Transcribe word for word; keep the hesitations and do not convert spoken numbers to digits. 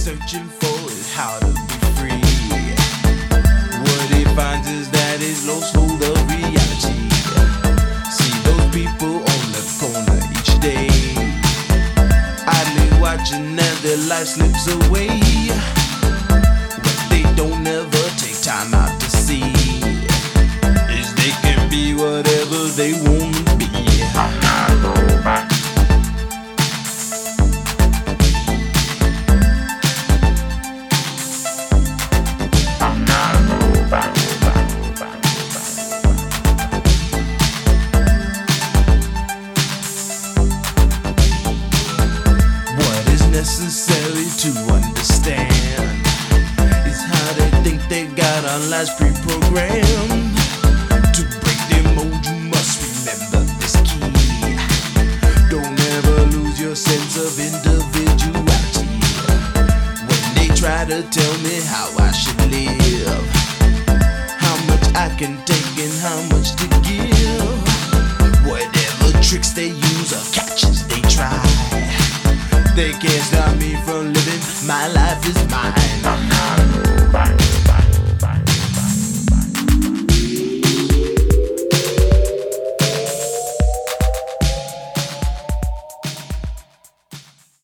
searching for is how to be free. What he finds is that he's lost hold of reality. See those people on the corner each day, idly watching as their life slips away. What they don't ever take time out to see is they can be whatever they want to be. I'm not a robot. Necessary to understand is how they think they got our lives pre-programmed. To break the mold you must remember this key: don't ever lose your sense of individuality. When they try to tell me how I should live, how much I can take and how much to give, whatever tricks they use or catches they try, they can't stop me from living. My life is mine.